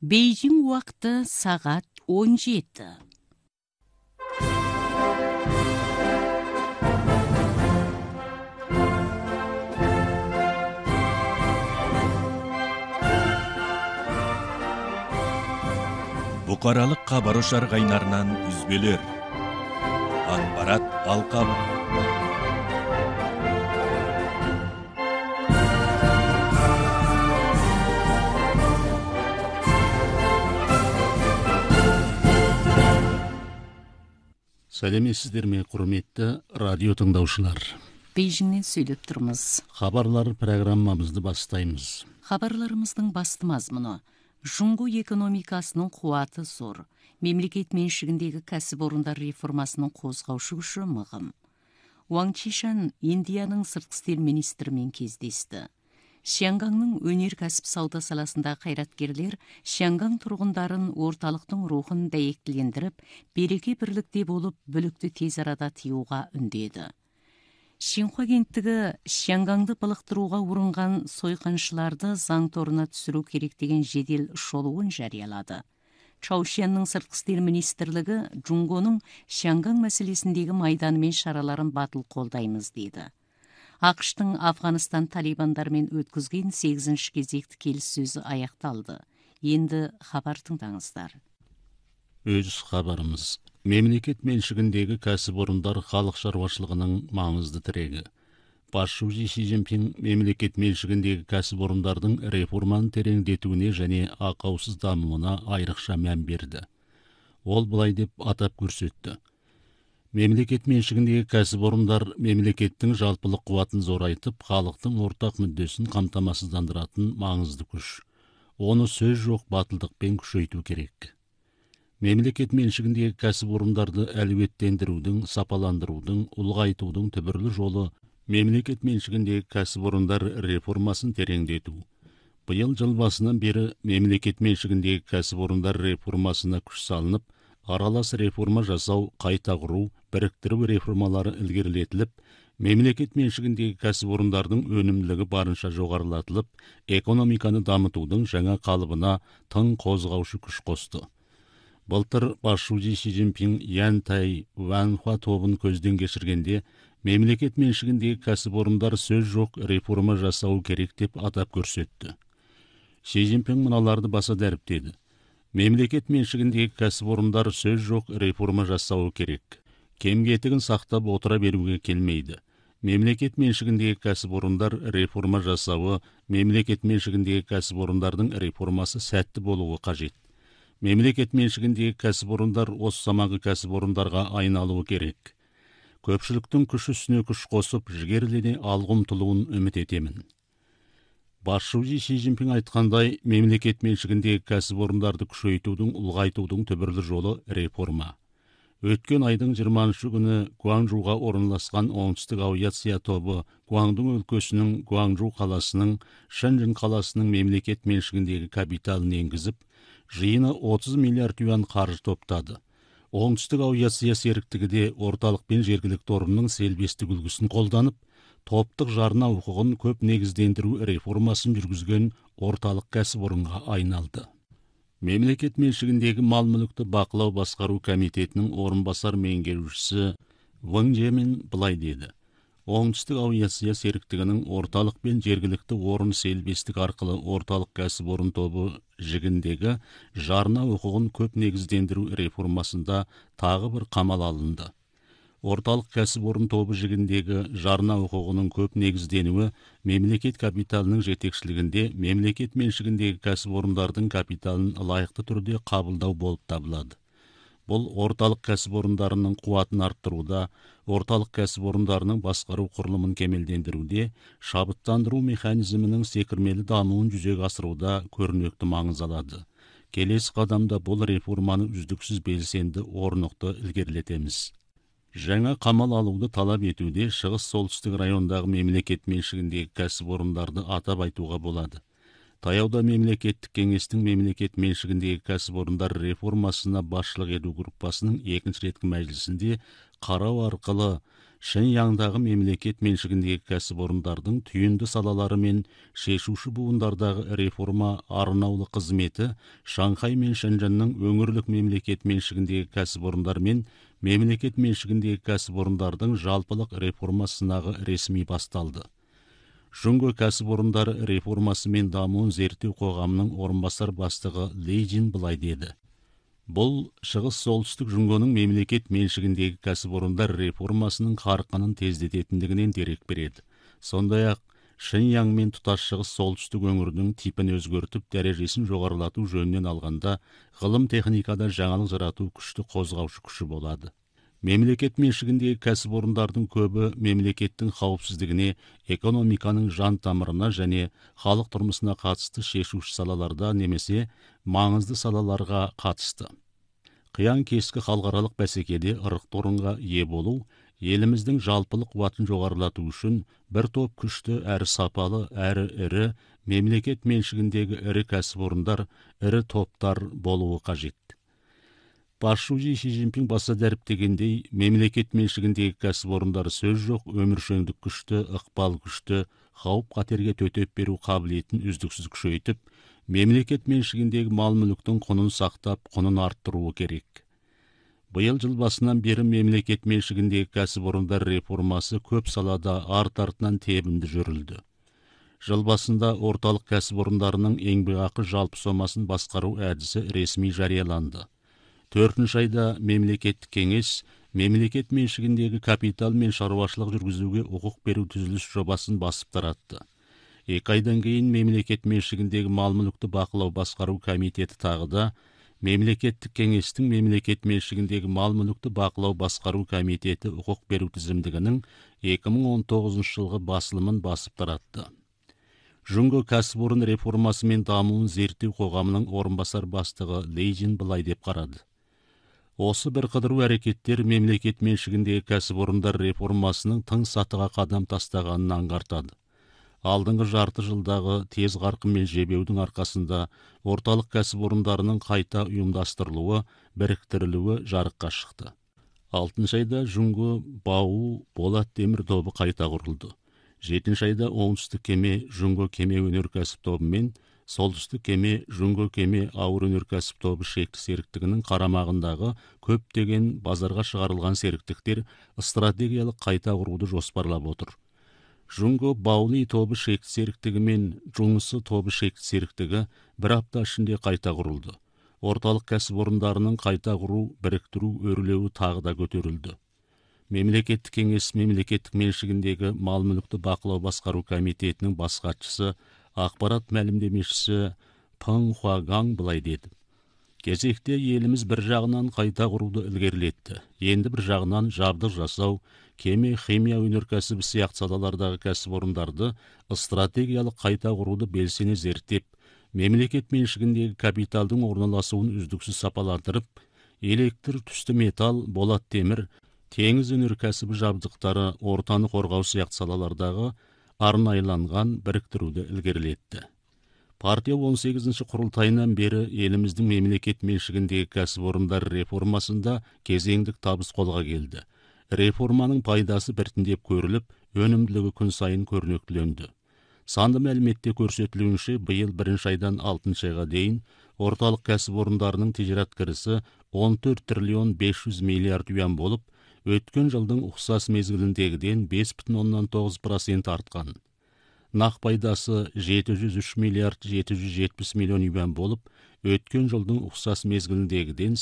Бейжің уақыты сағат 17. Бұқаралық хабар ошар кайнарынан үзбөлөр. Акпарат алкабы. Сәлеметсіздер ме, құрметті радио тыңдаушылар. Бейжіңнен сөйлеп тұрмыз. Хабарлар программамызды бастаймыз. Хабарларымыздың басты мазмұны: Жұңғу экономикасының қуаты зор. Мемлекет меншігіндегі кәсіпорындар реформасының қозғаушы күші мығым. Уаң Чишан Индияның сыртқы істер министрімен кездесті. Шиангаңның өнеркәсіп сауда саласында қайраткерлер Шиангаң тұрғындарын орталықтың рухын дәйектілендіріп, береке бірлікте болып, бүлікті тез арада тыюға үндеді. Шинхуа агенттігі Шиангаңды былықтыруға урынған сойқаншыларды заң торына түсіру керек деген жедел шолуын жариялады. Чаушеннің сыртқы істер министрлігі Жұңғоның Шиангаң мәселесіндегі майданы мен шараларын батыл қолдаймыз дейді. ақш-тың Афғанистан талибандармен өткізген 8-ші кезекті келіссөзі аяқталды. Енді хабар тыңдаңыздар. Өз хабарымыз. Мемлекет меншігіндегі кәсіпорындар халық шаруашылығының маңызды тірегі. Басшысы Си Цзиньпин мемлекет меншігіндегі кәсіпорындардың реформаны тереңдетуіне және ақаусыз дамуына айрықша мән берді. Ол былай деп атап көрсетті: мемлекет меншігіндегі кәсіпорындар мемлекеттің жалпылық қуатын зорайтып, халықтың ортақ мүддесін қамтамасыздандыратын маңызды күш. Оны сөз жоқ батылдықпен күшейту керек. Мемлекет меншігіндегі кәсіпорындарды әлеуеттендірудің, сапаландырудың, ұлғайтудың түбірлі жолы мемлекет меншігіндегі кәсіпорындар реформасын тереңдету. Биыл жыл басынан бері мемлекет меншігіндегі кәсіпорындар реформасына күш салынып, аралас реформа жасау, қайта құру, біріктіру реформалары ілгерілетіліп, мемлекет меншігіндегі кәсіпорындардың өнімділігі барынша жоғарылатылып, экономиканы дамытудың жаңа қалыбына тың қозғаушы күш қосты. Былтыр басшысы Си Цзиньпин Янтай Ванхуа тобын көзден кешіргенде, мемлекет меншігіндегі кәсіпорындар сөз жоқ реформа жасау керек деп атап көрсетті. Си Цзиньпин мыналарды баса дәріптеді: мемлекет меншігіндегі кәсіпорындар сөз жоқ реформа жасауы керек. Кем-кетігін сақтап отыра беруге келмейді. Мемлекет меншігіндегі кәсіпорындар реформа жасауы, мемлекет меншігіндегі кәсіпорындардың реформасы сәтті болуы қажет. Мемлекет меншігіндегі кәсіпорындар осы заманғы кәсіпорындарға айналуы керек. Көпшіліктің күш үстіне күш қосып, жігерлене алға ұмтылуын үміт етемін. Басшысы Си Цзиньпин айтқандай, мемлекет меншігіндегі кәсіпорындарды күшейтудің, ұлғайтудың түбірлі жолы реформа. Өткен айдың 20-шы күні Гуанчжуға орналасқан оңтүстік авиация тобы Гуандун өлкесінің Гуанчжу қаласының, Шэньчжэнь қаласының мемлекет меншігіндегі капиталын енгізіп, жиыны 30 миллиард юан қаржы топтады. Оңтүстік авиация серіктігі де орталық пен жергілікті орынның селбестік үлгісін қолданып, топтық жарна құқығын көп негіздендіру реформасын жүргізген орталық кәсіпорынға айналды. Мемлекет меншігіндегі мал-мүлікті бақылау басқару комитетінің орынбасар меңгерушісі Вэнь Жемен былай деді: оңтүстік авиация серіктігінің орталық пен жергілікті орын селбестік арқылы орталық кәсіпорын тобы жігіндегі жарна құқығын көп негіздендіру реформасында тағы бір қамал алынды. Орталық кәсіпорын тобы жігіндегі жарна құқығының көп негізденуі мемлекет капиталының жетекшілігінде мемлекет меншігіндегі кәсіпорындардың капиталын лайықты түрде қабылдау болып табылады. Бұл орталық кәсіпорындарының қуатын арттыруда, орталық кәсіпорындарының басқару құрылымын кемелдендіруде, шабыттандыру механизмінің секірмелі дамуын жүзеге асыруда көрнекті маңыз алады. Келесі қадамда бұл реформаны үздіксіз белсенді орнықты ілгерілетеміз. Жаңа қамал алуды талап етуде шығыс-солтүстік райондағы мемлекет меншігіндегі кәсіпорындарды атап айтуға болады. Таяуда мемлекеттік кеңестің мемлекет меншігіндегі кәсіпорындар реформасына басшылық ету группасының екінші реткі мәжілісінде қарау арқылы Шэньяңдағы мемлекет меншігіндегі кәсіпорындардың түйінді салалары мен шешуші буындардағы реформа арнаулы қызметі Шанхай мен Шэньчжэннің өңірлік мемлекет меншігіндегі кәсіпорындар мен мемлекет меншігіндегі кәсіпорындардың жалпылық реформа сынағы ресми басталды. Жұңго кәсіпорындары реформасы мен дамуын зерттеу қоғамының орынбасар бастығы Ли Жин былай деді. Бұл шығыс солтүстік Жұңгоның мемлекет меншігіндегі кәсіпорындар реформасының қарқынын тездететіндігінен дерек береді. Сондай-ақ Шэньяң мен тұтас шығыс солтүстік өңірінің типін өзгертіп, дәрежесін жоғарылату жөнінен алғанда, ғылым техникада жаңалық жарату күшті қозғаушы күші болады. Мемлекет меншігіндегі кәсіпорындардың көбі мемлекеттің қауіпсіздігіне, экономиканың жан тамырына және халық тұрмысына қатысты шешуші салаларда немесе маңызды салаларға қатысты. Қиян кескі халықаралық бәсекеде ырықты орынға ие болу, еліміздің жалпылық қуатын жоғарылату үшін бір топ күшті әрі сапалы әрі ірі мемлекет меншігіндегі ірі кәсіпорындар, ірі топтар болуы қажет. Басшы Си Цзиньпин баса дәріптегендей, мемлекет меншігіндегі кәсіпорындар сөз жоқ, өміршеңдік күшті, ықпал күшті, қауіп-қатерге төтеп беру қабілетін үздіксіз күшейтіп, мемлекет меншігіндегі мал-мүліктің құнын сақтап, құнын арттыруы керек. Биыл жыл басынан бері мемлекет меншігіндегі кәсіпорындар реформасы көп салада арт-артынан тебінді жүрілді. Жыл басында орталық кәсіпорындарының еңбекақы жалпы сомасын басқару әдісі ресми жарияланды. 4-ші айда мемлекеттік кеңес мемлекет меншігіндегі капитал мен шаруашылық жүргізуге құқық беру түзіліс жобасын басып таратты. 2 айдан кейін мемлекет меншігіндегі мал-мүлікті бақылау басқару комитеті тағы да мемлекеттік кеңестің мемлекет меншігіндегі мал-мүлікті бақылау басқару комитеті құқық беру тізімдігінің 2019 жылғы басылымын басып таратты. Жұңго кәсіпорын реформасы мен дамуын зерттеу қоғамының орынбасар бастығы Ли Жин былай деп қарады. Осы бір қыдыру әрекеттер мемлекет меншігіндегі кәсіпорындар реформасының тың сатыға қадам тастағанын аңғартады. Алдыңғы жарты жылдағы тез қарқынмен жебеудің арқасында орталық кәсіпорындарының қайта ұйымдастырылуы, біріктірілуі жарыққа шықты. 6-ші айда Жұңго Бау болат темір тобы қайта құрылды. 7-ші айда оңтүстік кеме Жұңго кеме өнеркәсіп тобы мен солтүстік кеме Жұңго кеме ауыр өнеркәсіп тобы шекті серіктігінің қарамағындағы көптеген базарға шығарылған серіктіктер стратегиялық қайта құруды жоспарлап отыр. Жұңго Баули тобы шекті серіктігі мен Жұңысы тобы шекті серіктігі бір апта ішінде қайта құрылды. Орталық кәсіпорындарының қайта құру, біріктіру, өрлеуі тағы да көтерілді. Мемлекеттік кеңес мемлекеттік меншігіндегі мал-мүлікті бақылау басқару комитетінің бас хатшысы, ақпарат мәлімдемешісі Пэн Хуагаң былай деді. Кезекте еліміз бір жағынан қайта құруды ілгерілетті. Енді бір жағынан жабдық жасау, кеме, химия өнеркәсібі сияқты салалардағы кәсіпорындарды стратегиялық қайта құруды белсене зерттеп, мемлекет меншігіндегі капиталдың орналасуын үздіксіз сапаландырып, электр, түсті металл, болат темір, теңіз өнеркәсібі жабдықтары, ортаны қорғау сияқты салалардағы арнайланған біріктіруді ілгерілетті. Партия 18-ші құрылтайынан бері еліміздің мемлекет меншігіндегі кәсіпорындар реформасында кезеңдік табыс қолға келді. Реформаның пайдасы біртіндеп көріліп, өнімділігі күн сайын көрнектіленді. Санды мәліметте көрсетілуінше, биыл 1-ші айдан 6-ші айға дейін орталық кәсіпорындарының тижарат кірісі 14 триллион 500 миллиард юан болып, өткен жылдың ұқсас мезгіліндегіден 5,9% артқан. Нақ пайдасы 703 миллиард 770 миллион юан болып, өткен жылдың ұқсас мезгіліндегіден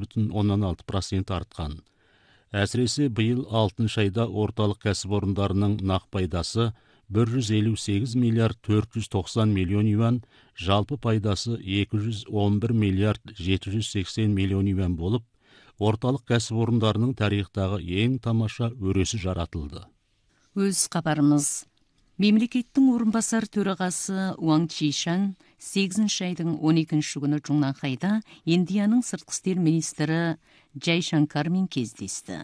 8,16% артқан. Әсіресе биыл 6-ші айда орталық кәсіпорындарының нақ пайдасы 158 миллиард 490 миллион юан, жалпы пайдасы 211 миллиард 780 миллион юан болып, орталық кәсіпорындарының тарихтағы ең тамаша өресі жаратылды. Өз хабарымыз. Мемлекеттің орынбасар төрағасы Уаң Чишан 8-ші айдың 12-ші күні Чоңнанхайда Индияның сыртқы істер министрі Джай Шанкармен кездесті.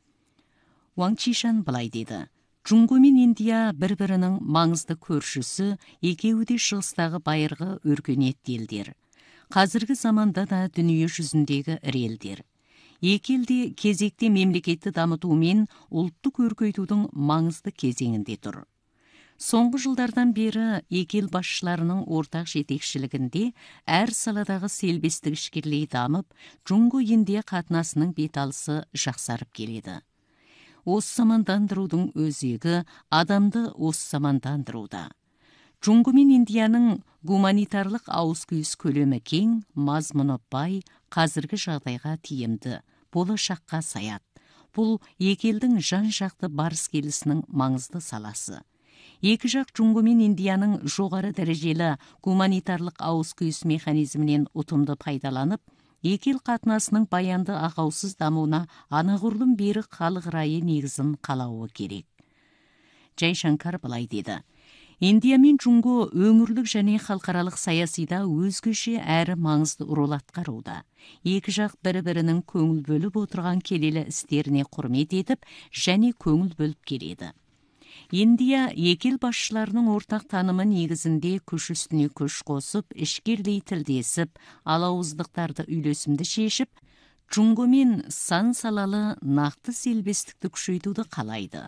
Уаң Чишан былай деді. Жұңго мен Индия бір-бірінің маңызды көршісі, екеуі де шығыстағы байырғы өркениетті елдер. Қазіргі заманда да дүние жүзіндегі ірі елдер. Екі елде кезекте мемлекетті дамыту мен ұлтты көркейтудің маңызды кезеңінде тұр. Соңғы жылдардан бері екі ел басшыларының ортақ жетекшілігінде әр саладағы селбестік ішкерлей дамып, Жұңго-Индия қатынасының беталысы жақсарып келеді. Осы замандандырудың өзегі адамды осы замандандыруда. Жұңго мен Индияның гуманитарлық ауыз-күйіс көлемі кең, мазмұны бай, қазіргі жағдайға тиімді, болашаққа саят. Бұл екі елдің жан-жақты барыс-келісінің маңызды саласы. Екі жақ Жұңго мен Индияның жоғары дәрежелі гуманитарлық ауыз-күйіс механизмінен ұтымды пайдаланып, екі ел қатынасының баянды ақаусыз дамуына анағұрлым берік халық райы негізін қалауы керек. Джайшанкар былай деді: Индия мен Жұңго өңірлік және халықаралық саясида өзгеше әрі маңызды рөл атқаруда. Екі жақ бір-бірінің көңіл бөліп отырған келелі істеріне құрмет етіп және көңіл бөліп келеді. Индия екі ел басшыларының ортақ танымы негізінде күш үстіне күш қосып, ішкерлей тілдесіп, алауыздықтарды үйлесімді шешіп, Жұңго мен сан салалы нақты селбестікті күшейтуді қалайды.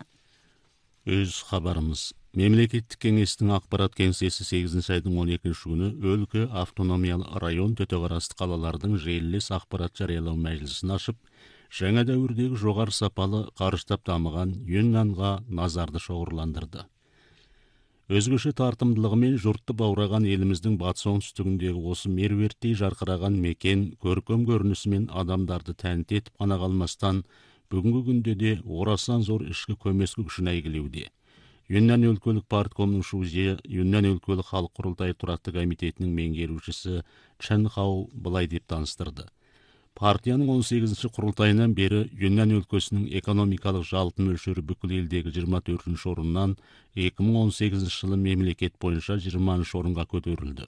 Өз хабарымыз. Мемлекеттік кеңестің ақпарат кеңсесі 8 айдың 12 күні өлкө автономиялы район төтеқарасты қалалардың желілес ақпарат жариялау мәжілісін ашып, жаңа дәуірдегі жоғары сапалы қарыштап дамыған Юннанға назарды шоғырландырды. Өзгеше тартымдылығымен жұртты баураған еліміздің батыс оңтүстігіндегі осы меруерттей жарқыраған мекен көркем көрінісімен адамдарды тәнті етіп қана қалмастан, бүгінгі күнде де орасан зор ішкі көмескі күшін әйгілеуде. Юннан өлкөлік парткомның шузия, Юннан өлкөлік халық құрылтайы тұрақты комитетінің меңгерушісі Чан Хау былай деп таныстырды. Партияның 18-ші құрылтайынан бері Юннан өлкөсінің экономикалық жалпы мөлшері бүкіл елдегі 24-ші орыннан 2018 жылы мемлекет бойынша 20-ші орынға көтерілді.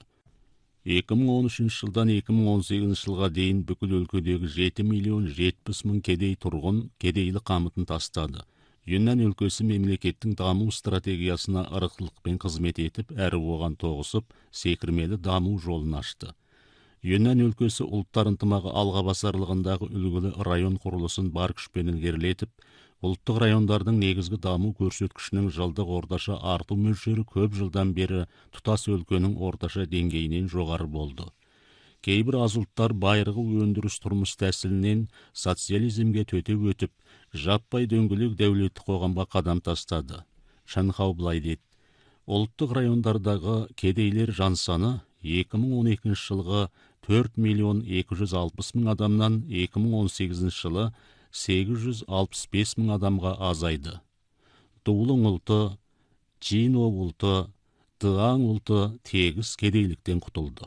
2013 жылдан 2018 жылға дейін бүкіл өлкөдегі 7 миллион 70 мың кедей тұрғын кедейлік қамытын тастады. Юннан өлкөсі мемлекеттің даму стратегиясына ырықтылықпен қызмет етіп, әрі оған тоғысып, секірмелі даму жолын ашты. Юннан өлкөсі ұлттар ынтымағы алға басарлығындағы үлгілі район құрылысын бар күшпен ілгерілетіп, ұлттық райондардың негізгі даму көрсеткішінің жылдық орташа арту мөлшері көп жылдан бері тұтас өлкенің орташа деңгейінен жоғары болды. Кейбір аз ұлттар байырғы өндіріс тұрмыс тәсілінен социализмге төтеп өтіп, жаппай дөңгелек дәулетті қоғамға қадам тастады. Чан Хау былай деді: ұлттық райондардағы кедейлер жан саны 2012 жылғы 4 миллион 260 мың адамнан 2018 жылы 865 мың адамға азайды. Дулың ұлты, Чино ұлты, Дыаң ұлты тегіс кедейліктен құтылды.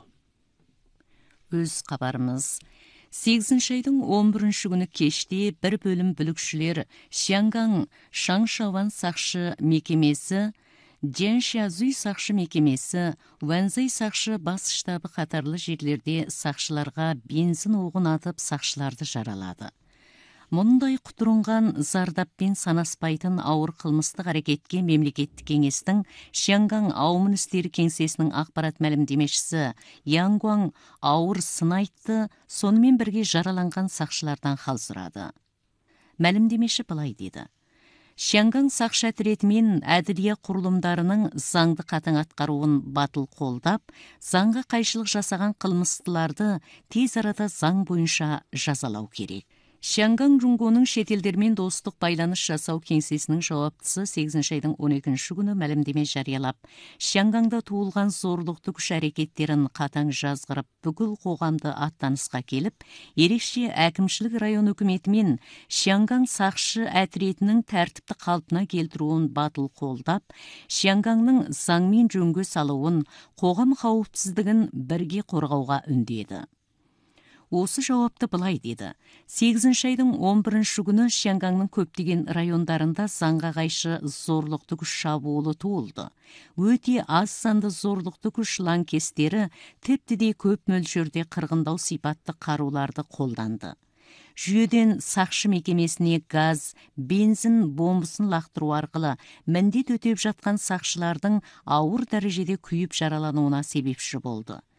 Өз хабарымыз. 8 айдың 11 күні кеште бір бөлім бүлікшілер Шянгаң Шаңшауан сақшы мекемесі, Дженшязуй сақшы мекемесі, Вэнзэй сақшы бас штабы қатарлы жерлерде сақшыларға бензин оғын атып сақшыларды жаралады. Мұндай құтырынған зардаппен санаспайтын ауыр қылмыстық әрекетке мемлекеттік кеңестің Шянгаң аумын істері кеңсесінің ақпарат мәлімдемешісі Янгуан ауыр сын айтты, сонымен бірге жараланған сақшылардан хал сұрады. Мәлімдемеші былай деді: Шянгаң сақшы әтіреті мен әділия құрылымдарының заңды қатаң атқаруын батыл қолдап, заңға қайшылық жасаған қылмыстыларды тез арада заң бойынша жазалау керек. Шянгаң Жұңгоның шетелдермен достық байланыс жасау кеңсесінің жауаптысы 8 айдың 12 күні мәлімдеме жариялап, Шянгаңда туылған зорлықты күш әрекеттерін қатаң жазғырып, бүкіл қоғамды аттанысқа келіп, ерекше әкімшілік район үкіметі мен Шянгаң сақшы әтіретінің тәртіпті қалпына келтіруін батыл қолдап, Шянгаңның заңмен жөнге салуын, қоғам қауіпсіздігін бірге қорғауға үндеді. Осы жауапты былай деді: 8 айдың 11 күні Шянгаңның көптеген райондарында заңға қайшы зорлықты күш шабуылы туылды. Өте аз санды зорлықты күш лаңкестері тіпті де көп мөлшерде қырғындау сипатты қаруларды қолданды. Жүйеден сақшы мекемесіне газ, бензин бомбасын лақтыру арқылы міндет өтеп жатқан сақшылардың ауыр дәрежеде күйіп жаралануына себепші болды.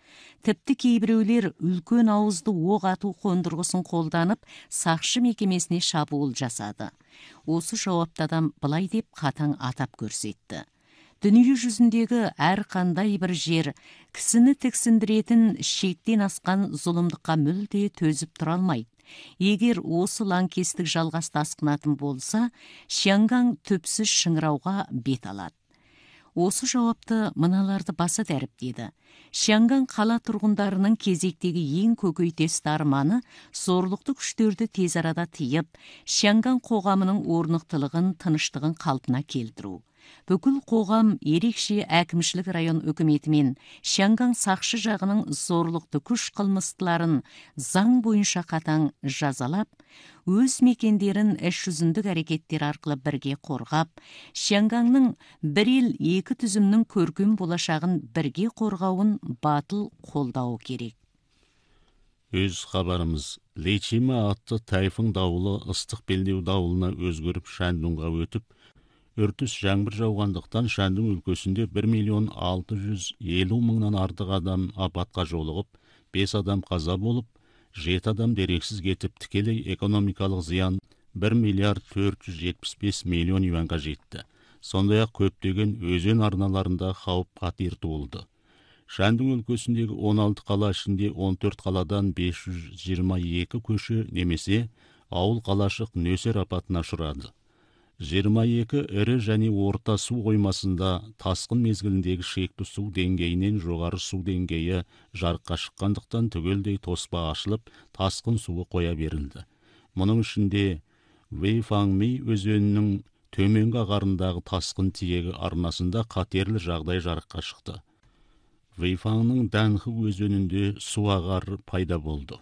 Тіпті кейбіреулер үлкен ауызды оқ ату қондырғысын қолданып, сақшы мекемесіне шабуыл жасады. Осы жауапты адам былай деп қатаң атап көрсетті: дүние жүзіндегі әр қандай бір жер кісіні тіксіндіретін шектен асқан зұлымдыққа мүлде төзіп тұра алмайды. Егер осы лаңкестік жалғас тасқынатын болса, Шианган түпсіз шыңырауға бет алады. Осы жауапты мыналарды баса дәріптеді. Шианган қала тұрғындарының кезектегі ең көкейтесті арманы зорлықты күштерді тез арада тыйып, Шианган қоғамының орнықтылығын, тыныштығын қалпына келтіру. Бүкіл қоғам ерекше әкімшілік район үкіметімен Шианган сақшы жағының зорлықты күш қылмыстыларын заң бойынша қатаң жазалап, өз мекендерін іс жүзіндік әрекеттер арқылы бірге қорғап, Шианганның бір ел екі түзімнің көркем болашағын бірге қорғауын батыл қолдауы керек. Өз хабарымыз: Лейчима атты тайфун дауылы ыстық белдеу дауылына өзгеріп Шандунға өтіп, үртіс жаңбыр жауғандықтан Шандун өлкесінде 1.650.000-нан артық адам апатқа жолығып, 5 адам қаза болып, 7 адам дерексіз кетіп, тікелей экономикалық зиян 1.475 миллион юанға жетті. Сондай-ақ көптеген өзен арналарында қауіп қатер туылды. Шандун өлкесіндегі 16 қала ішінде 14 қаладан 522 көші немесе ауыл қалашық нөсер апатына ұшырады. 22 ірі және орта су қоймасында тасқын мезгіліндегі шекті су деңгейінен жоғары су деңгейі жарыққа шыққандықтан түгелдей тоспа ашылып, тасқын суы қоя берілді. Мұның ішінде Вэйфаңми өзенінің төменгі ағарындағы тасқын тиегі арнасында қатерлі жағдай жарыққа шықты. Вэйфаңның Данхы өзенінде су ағары пайда болды.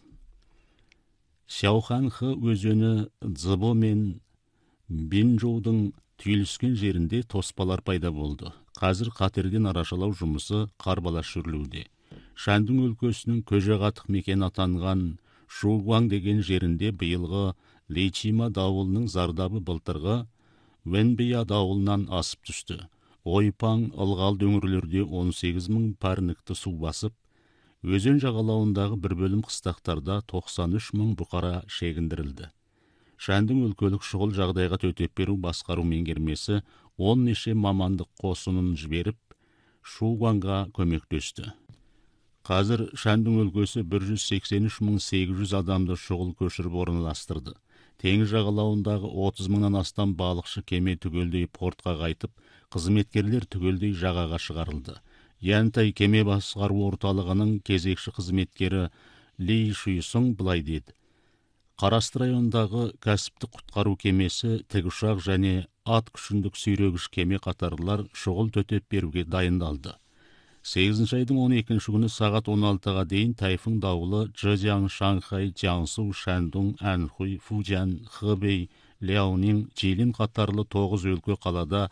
Сяоханхы өзені Цзыбо мен Бинжоудың түйіліскен жерінде тоспалар пайда болды. Қазір қатерден арашалау жұмысы қарбалас жүрілуде. Шандун өлкесінің көжеғатық мекен атанған Шугуаң деген жерінде биылғы Лейчима дауылының зардабы былтырғы Вэнбия дауылынан асып түсті. Ойпаң, ылғал өңірлерде 18.000 парникті су басып, өзен жағалауындағы бір бөлім қыстақтарда 93.000 бұқара шегіндірілді. Шандун өлкөлік шұғыл жағдайға төтеп беру басқару меңгермесі 10 неше мамандық қосынын жіберіп, Шугуаңға көмектесті. Қазір Шандун өлкесі 183.800 адамды шұғыл көшіріп орналастырды. Теңіз жағалауындағы 30.000-нан астам балықшы кеме түгелдей портқа қайтып, қызметкерлер түгелдей жағаға шығарылды. Янтай кеме басқару орталығының кезекші қызметкері Ли Шуйсың былай деді: Қарасты райондағы кәсіптік құтқару кемесі, тікұшақ және ат күшіндік сүйрегіш кеме қатарлар шұғыл төтеп беруге дайындалды. 8 айдың 12 күні сағат 16-ға дейін тайфун дауылы Чжэцзян, Шанхай, Jiangsu, Шандун, Анхуй, Фужан, Хэбэй, Ляонин, Жилин қатарлы 9 өлке қалада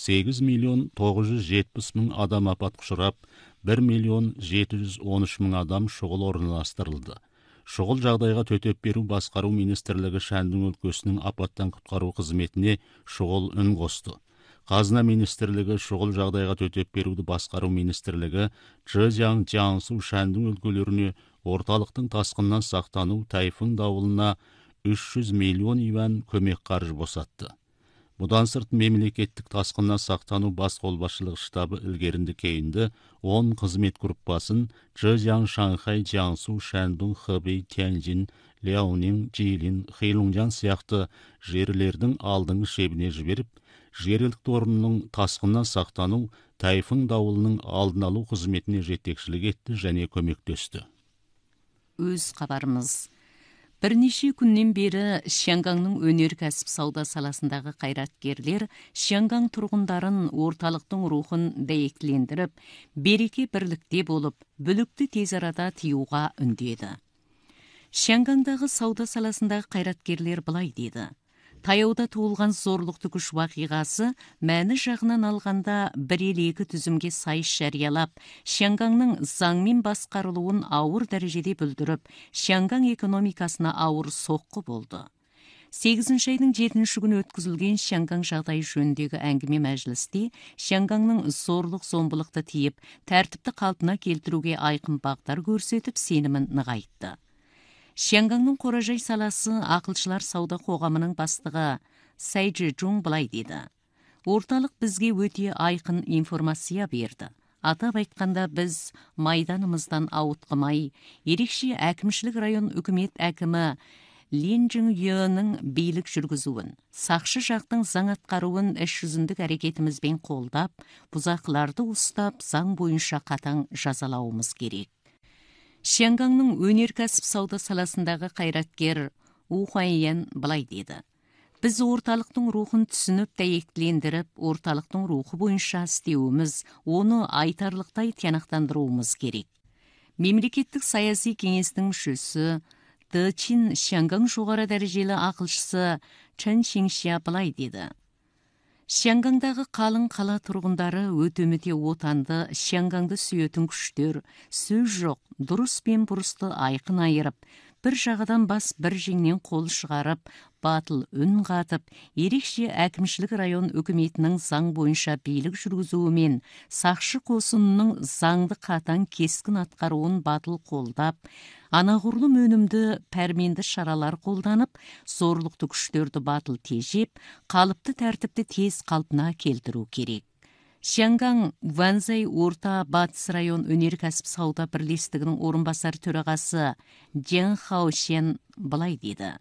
8.970.000 адам апат құшырап, 1.713.000 адам шұғыл орналастырылды. Шұғыл жағдайға төтеп беру басқару министрлігі Шандун өлкесінің апаттан құтқару қызметіне шұғыл үн қосты. Қазына министрлігі шұғыл жағдайға төтеп беруді басқару министрлігі Чжэцзян, Jiangsu, Шандун өлкелеріне орталықтың тасқыннан сақтану тайфун дауылына 300 миллион юан көмек қаржы босатты. Бұдан сырт мемлекеттік тасқыннан сақтану бас қолбасшылық штабы ілгерінді кейінді 10 қызмет группасын Чжэцзян, Шанхай, Jiangsu, Шандун, Хэбэй, Тяньцзин, Ляонин, Жилин, Хэйлунцзян сияқты жерлердің алдыңғы шебіне жіберіп, жергілікті орынның тасқыннан сақтану тайфун дауылының алдын алу қызметіне жетекшілік етті және көмектесті. Өз хабарымыз: бірнеше күннен бері Шиангаңның өнеркәсіп сауда саласындағы қайраткерлер Шианган тұрғындарын орталықтың рухын дәйектілендіріп, береке бірлікте болып, бүлікті тез арада тыюға үндеді. Шиангаңдағы сауда саласындағы қайраткерлер былай деді: таяуда туылған зорлықты күш вақиғасы мәні жағынан алғанда бір ел екі түзімге сайыс жариялап, Шиангаңның заңмен басқарылуын ауыр дәрежеде бүлдіріп, Шианган экономикасына ауыр соққы болды. 8 айдың 7 күні өткізілген Шангаң жағдайы жөніндегі әңгіме мәжілісте Шангаңның зорлық-зомбылықты тиіп, тәртіпті қалпына келтіруге айқын бағдар көрсетіп, сенімін нығайтты. Шангаңның қоражай саласы ақылшылар сауда қоғамының бастығы Сайджи Джун былай деді. Орталық бізге өте айқын информация берді. Атап айтқанда біз майданымыздан ауытқымай, ерекше әкімшілік район үкімет әкімі Лин Чжун-йының билік жүргізуін, сақшы жақтың заң атқаруын іс жүзіндік әрекетімізбен қолдап, бұзақыларды ұстап, заң бойынша қатаң жазалауымыз керек. Шангаңның өнеркәсіп сауда саласындағы қайраткер У Хуайян былай деді. Біз орталықтың рухын түсініп, дәйектілендіріп, орталықтың рухы бойынша істеуіміз, оны айтарлықтай тиянақтандыруымыз керек. Мемлекеттік саяси кеңестің мүшесі Дэ Чин Шангаң жоғары дәрежелі ақылшысы Чэн Шиншия былай деді. Шангаңдағы қалың қала тұрғындары өте отанды, Шангаңды сүйетін күштер, сөз жоқ, дұрыс пен бұрысты айқын айырып, бір жағадан бас бір жеңнен қол шығарып, батыл үн қатып, ерекше әкімшілік район үкіметінің заң бойынша билік жүргізуімен, сақшы қосынының заңды қатаң кескін атқаруын батыл қолдап, анағұрлым өнімді пәрменді шаралар қолданып, зорлықты күштерді батыл тежеп, қалыпты тәртіпті тез қалпына келтіру керек. Шангаң Ванзай орта батыс район өнеркәсіп сауда бірлестігінің орынбасар төрағасы Джен Хаошен былай деді.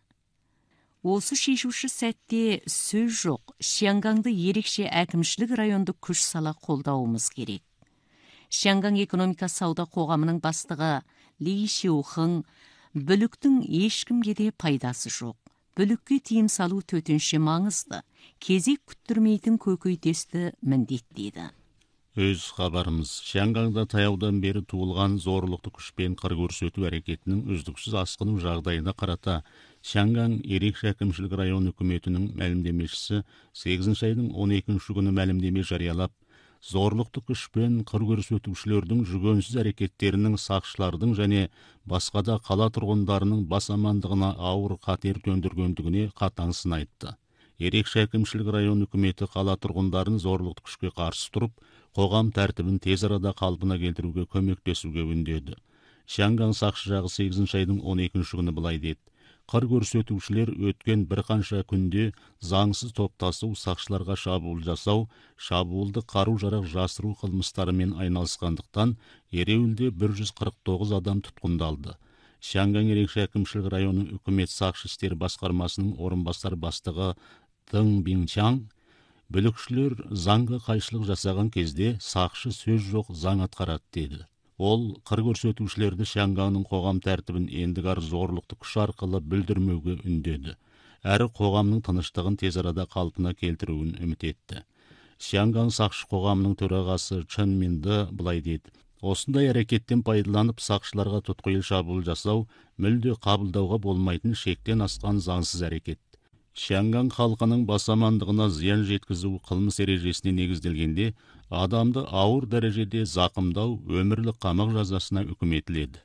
Осы шешуші сәтте сөз жоқ, Шангаңды ерекше әкімшілік районды күш сала қолдауымыз керек. Шангаң экономика сауда қоғамының бастығы Ли Шиухың, бүліктің ешкімге де пайдасы жоқ. Бүлікке тиым салу төтенше маңызды, кезек күттірмейтін көкейтесті міндет дейді. Өз хабарымыз, Шангаңда таяудан бері туылған зорлықты күшпен қыр көрсету әрекетінің үздіксіз асқыну жағдайына қарата, Шангаң ерекше әкімшілік район үкіметінің мәлімдемешісі 8 айдың 12 күні мәлімдеме жариялап, зорлықты күшпен қыр көрсетушілердің жүгенсіз әрекеттерінің сақшылардың және басқа да қала тұрғындарының бас амандығына ауыр қатер төндіргендігіне қатаң сын айтты. Ерекше әкімшілік район үкіметі қала тұрғындарын зорлықты күшке қарсы тұрып, қоғам тәртібін тез арада қалпына келтіруге көмектесуге үндеді. Шангаң сақшы жағы 8 айдың 12 күні былай деді. Қыр көрсетушілер өткен бірқанша күнде заңсыз топтасу, сақшыларға шабуыл жасау, шабуылды қару-жарақ жасыру қылмыстарымен айналысқандықтан, ереуілде 149 адам тұтқындалды. Шангаң ерекше әкімшілік районы үкімет сақшы істер басқармасының орынбасар бастығы Дың Бинчаң, бүлікшілер заңға қайшылық жасаған кезде сақшы сөз жоқ заң атқарады деді. Ол қыр көрсетушілерді Шангаңның қоғам тәртібін ендігар зорлықты күш арқылы бүлдірмеуге үндеді. Әрі қоғамның тыныштығын тез арада қалпына келтіруін үміт етті. Шангаң сақшы қоғамның төрағасы Чэн Минді былай деді. Осындай әрекеттен пайдаланып сақшыларға тұтқиыл шабуыл жасау мүлде қабылдауға болмайтын шектен асқан заңсыз әрекет. Шангаң халқының бас амандығына зиян жеткізу қылмыс ережесіне негізделгенде, адамды ауыр дәрежеде зақымдау өмірлік қамақ жазасына үкім етіледі.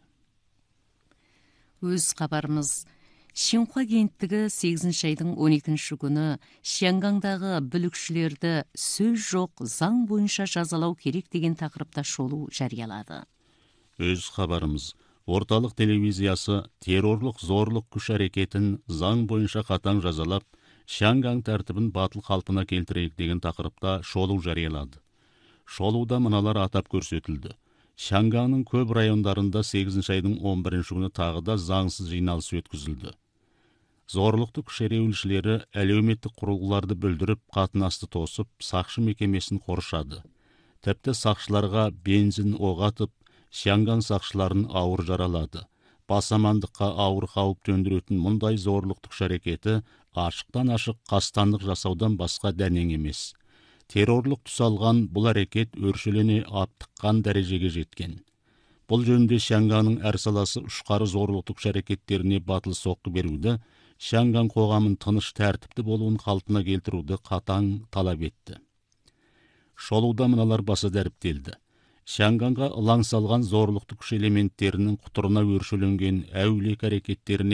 Өз хабарымыз, Шинхуа агенттігі 8 айдың 12 күні Шангаңдағы бүлікшілерді сөз жоқ заң бойынша жазалау керек деген тақырыпта шолу жариялады. Өз хабарымыз, орталық телевизиясы террорлық зорлық күш әрекетін заң бойынша қатаң жазалап, Шангаң тәртібін батыл қалпына келтірейік деген тақырыпта шолу жариялады. Шолуда мыналар атап көрсетілді. Шангаңның көп райондарында 8 айдың 11 күні тағы да заңсыз жиналыс өткізілді. Зорлықты күш ереуілшілері әлеуметтік құрылғыларды бүлдіріп, қатынасты тосып, сақшы мекемесін қоршады. Тіпті сақшыларға бензин оқ атып, Шангаң сақшыларын ауыр жаралады. Бас амандыққа ауыр қауіп төндіретін мұндай зорлықты күш әрекеті ашықтан ашық қастандық жасаудан басқа дәнең емес. Террорлық түс алған бұл әрекет өршелене аптыққан дәрежеге жеткен. Бұл жөнінде Шангаңның әр саласы ұшқары зорлықты күш әрекеттеріне батыл соққы беруді, Шангаң қоғамын тыныш тәртіпті болуын қалпына келтіруді қатаң талап етті. Шолуда мыналар баса дәріптелді. Шангаңға ылаң салған зорлықты күш элементтерінің құтырына өршеленген әулек әрекеттеріне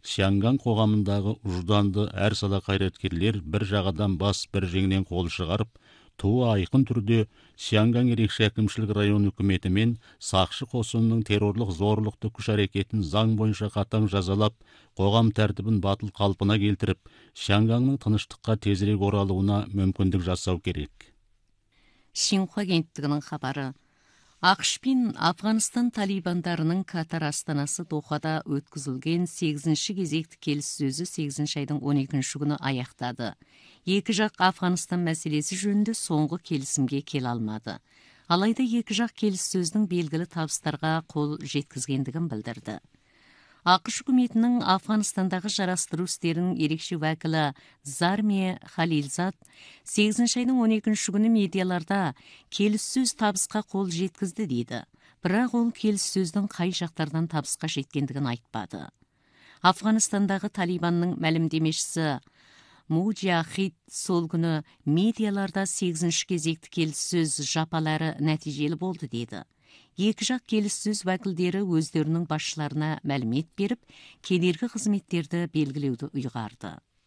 Сянган қоғамындағы ұжданды әр сала қайраткерлер бір жағадан бас, бір жеңнен қол шығарып, туы айқын түрде Сянган ерекше әкімшілік район үкіметі мен сақшы қосынының террорлық зорлықты күш әрекетін заң бойынша қатаң жазалап, қоғам тәртібін батыл қалпына келтіріп, Сянганның тыныштыққа тезірек оралуына мүмкіндік жасау керек. Шинхуа агенттігінің хабары. ақш пен Афғанстан талибандарының Катар астанасы Дохада өткізілген 8-ші кезекті келіссөзі 8 айдың 12-ші күні аяқтады. Екі жақ Афғанстан мәселесі жөнінде соңғы келісімге келе алмады. Алайда екі жақ келіссөздің белгілі табыстарға қол жеткізгендігін білдірді. ақш үкіметінің Афғанстандағы жарастыру істерінің ерекше уәкілі Зарме Халилзад 8 айдың 12-ші күні медиаларда келіссөз табысқа қол жеткізді дейді. Бірақ ол келіссөздің қай жақтардан табысқа жеткендігін айтпады. Афғанстандағы талибанның мәлімдемешісі Муджахид сол күні медиаларда 8-ші кезекті келіссөз жапалары нәтижелі болды деді. Екі жақ келіссөз уәкілдері өздерінің басшыларына мәлімет беріп, кедергі қызметтерді белгілеуді ұйғарды.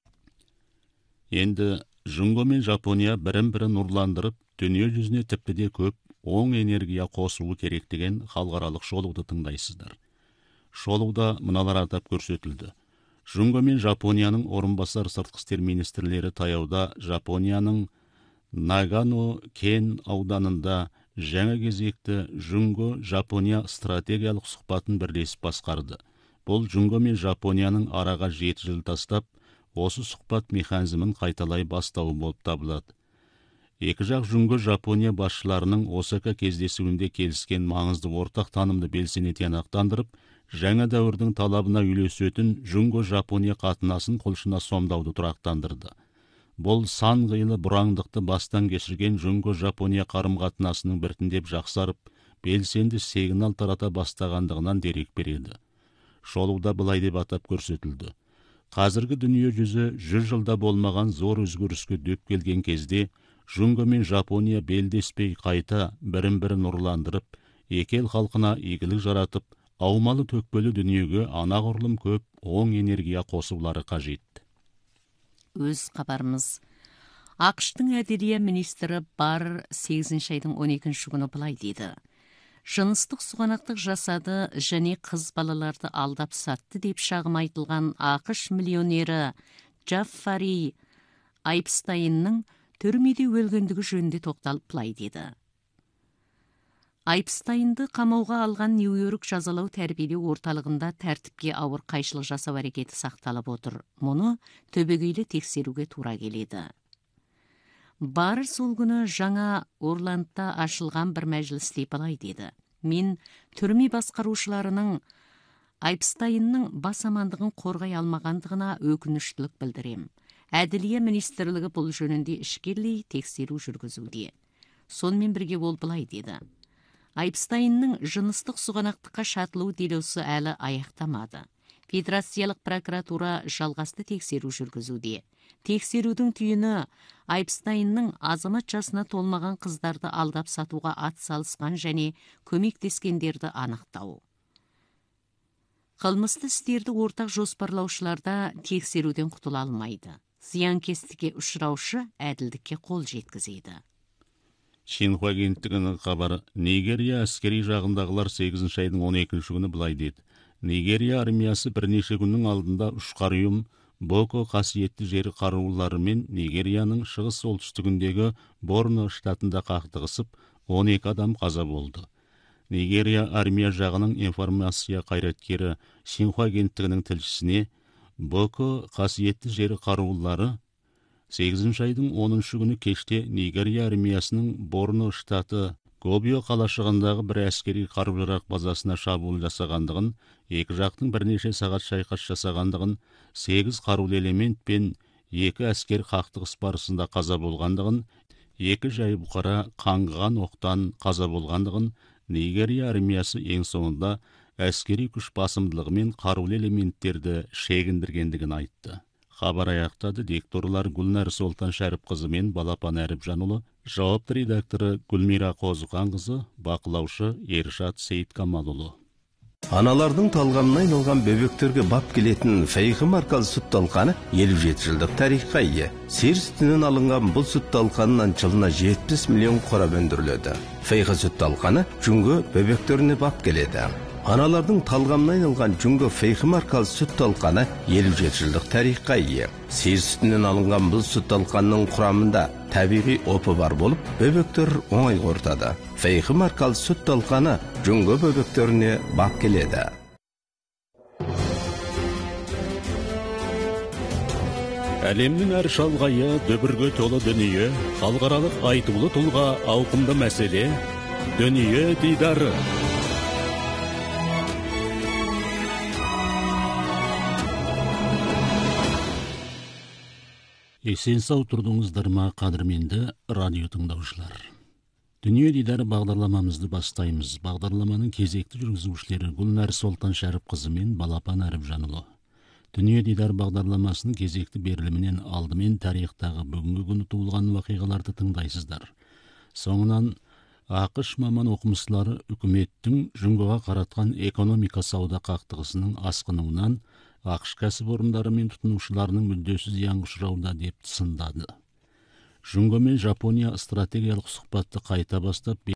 Енді Жұңго мен Жапония бірін-бірін нұрландырып, дүние жүзіне тіпті де көп оң энергия қосуы керек деген халықаралық шолуды тыңдайсыздар. Шолуда мыналар атап көрсетілді. Жұңго мен Жапонияның орынбасар сыртқы істер министрлері таяуда Жапонияның Нагано Кен ауданында жаңа кезекті Жұңго-Жапония стратегиялық сұхбатын бірлесіп басқарды. Бұл Жұңго мен Жапонияның араға 7 жыл тастап, осы сұхбат механизмін қайталай бастауы болып табылады. Екі жақ Жұңго-Жапония басшыларының Осака кездесуінде келіскен маңызды ортақ танымды белсене тиянақтандырып, жаңа дәуірдің талабына үйлесетін Жұңго-Жапония қатынасын құлшына сомдауды тұрақтандырды. Бұл сан қилы бұраңдықты бастан кешірген Жұңго-Жапония қарым-қатынасының біртіндеп жақсарып, белсенді сигнал тарата бастағандығынан дерек береді. Шолуда былай деп атап көрсетілді. Қазіргі дүние жүзі 100 жылда болмаған зор өзгеріске дөп келген кезде, Жұңго мен Жапония белдеспей қайта бірін-бірін нұрландырып, екі ел халқына игілік жаратып, аумалы төкпелі дүниеге анағұрлым көп оң энергия қосулары қажет. Өз хабарымыз. ақш-тың әділия министрі Бар 8 айдың 12-ші күні былай дейді. Жыныстық сұғанақтық жасады және қыз балаларды алдап сатты деп шағым айтылған ақш миллионері Джаффари Айпстайнның түрмеде өлгендігі жөнінде тоқталып былай деді. Айпстайнды қамауға алған Нью-Йорк жазалау тәрбиелеу орталығында тәртіпке ауыр қайшылық жасау әрекеті сақталып отыр. Мұны түбегейлі тексеруге тура келеді. Бар сол күні жаңа Орландта ашылған бір мәжілісте былай деді. Мен түрме басқарушыларының Айпстайнның бас амандығын қорғай алмағандығына өкініштілік білдірем. Әділия министрлігі бұл жөнінде ішкерлей тексеру жүргізуде. Сонымен бірге ол былай деді. Айпстайнның жыныстық сұғанақтыққа шатылу делеусі әлі аяқтамады. Федерациялық прокуратура жалғасты тексеру жүргізуде. Тексерудің түйіні Айпстайнның азамат жасына толмаған қыздарды алдап сатуға ат салысқан және көмектескендерді анықтау. Қылмысты істерді ортақ жоспарлаушыларда тексеруден құтыла алмайды. Зиянкестікке ұшыраушы әділдікке қол жеткізеді. Шинхуа агенттігінің хабары. Нигерия әскери жағындағылар 8 айдың 12-ші күні былай деді. Нигерия армиясы бірнеше күннің алдында ұшқар ұйым Боко қасиетті жері қаруларымен Нигерияның шығыс солтүстігіндегі Борно штатында қақтығысып, 12 адам қаза болды. Нигерия армия жағының информация қайраткері Шинхуа агенттігінің тілшісіне Боко қасиетті жері қарулары 8 айдың 10-шы күні кеште Нигерия армиясының Борно штаты Гобио қалашығындағы бір әскери қару-жарақ базасына шабуыл жасағандығын, екі жақтың бірнеше сағат шайқас жасағандығын, 8 қарулы элемент пен 2 әскер қақтығыс барысында қаза болғандығын, 2 жай бұқара қаңғыған оқтан қаза болғандығын, Нигерия армиясы ең соңында әскери күш басымдылығымен қарулы элементтерді шегіндіргендігін айтты. Хабар аяқтады дикторлар Гүлнәр Солтан Шәріпқызы мен Балапан Әріпжанұлы, жауапты редакторы Гүлмира Қозықанқызы, бақылаушы Ершат Сейіткамалұлы. Аналардың талғамына айналған бөбектерге бап келетін Фейхи маркалы сүт талқаны 57 жылдық тарихқа ие. Сиыр сүтінен алынған бұл сүт талқанынан жылына 70 миллион қорап өндіріледі. Фейхи сүт талқаны жүнгі бөбектеріне бап келеді. Аналардың талғамына айналған жүнгі Фейхи маркалы сүт талқаны 57 жылдық тарихқа ие. Сиыр сүтінен алынған бұл сүт талқанының құрамында табиғи опы бар болып, бөбектер оңай қорытады. Фейхи маркалы сүт талқаны жүнгі бөбектеріне бап келеді. Әлемнің әр шалғайы дүбірге толы дүние, халықаралық айтулы тұлға ауқымды мәселе, дүние дидары. Есен сау тұрдыңыздар ма, қадірменді радио тыңдаушылар. Дүние дидары бағдарламамызды бастаймыз. Бағдарламаның кезекті жүргізушілері Гүлнәр Солтан Шәріпқызы мен Балапан Әріпжанұлы. Дүние дидар бағдарламасының кезекті берілімінен алдымен тарихтағы бүгінгі күні туылған вақиғаларды тыңдайсыздар. Соңынан ақш маман оқымыстылары үкіметтің жүнгіға қаратқан экономика сауда қақтығысының асқынуынан ақш кәсіпорындары мен тұтынушыларының мүддесі зиянға ұшырауда деп сындады. Жүнгі мен Жапония стратегиялық сұхбатты қайта бастап